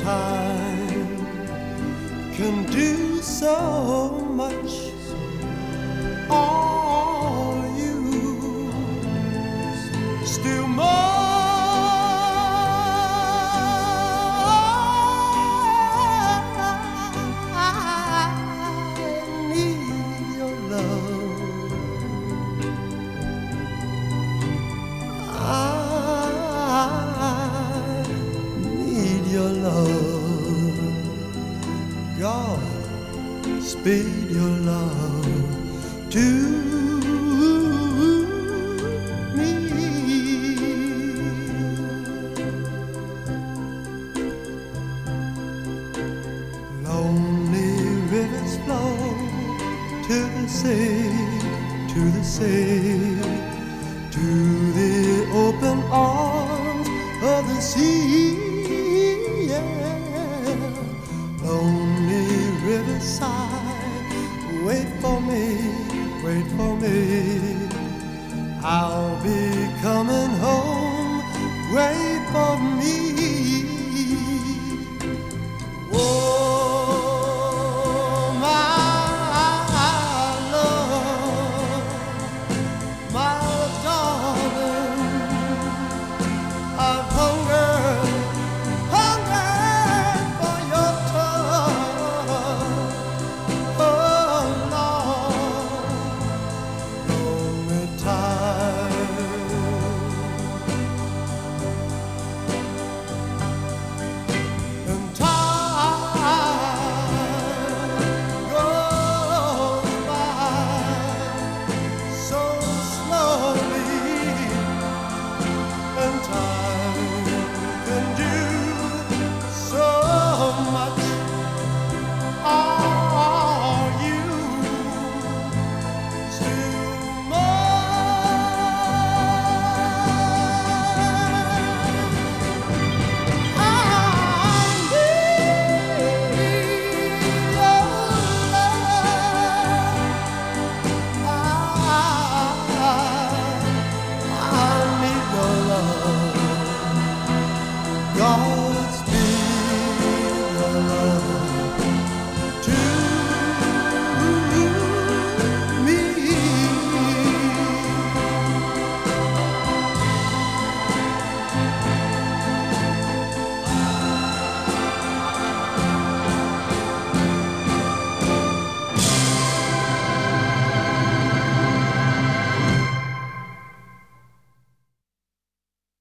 time can do so much. Are you still more? Your love, God, speed your love to me. Lonely rivers flow to the sea, to the sea, to the open arms of the sea. Lonely riverside, wait for me, wait for me. I'll be coming home, wait for me.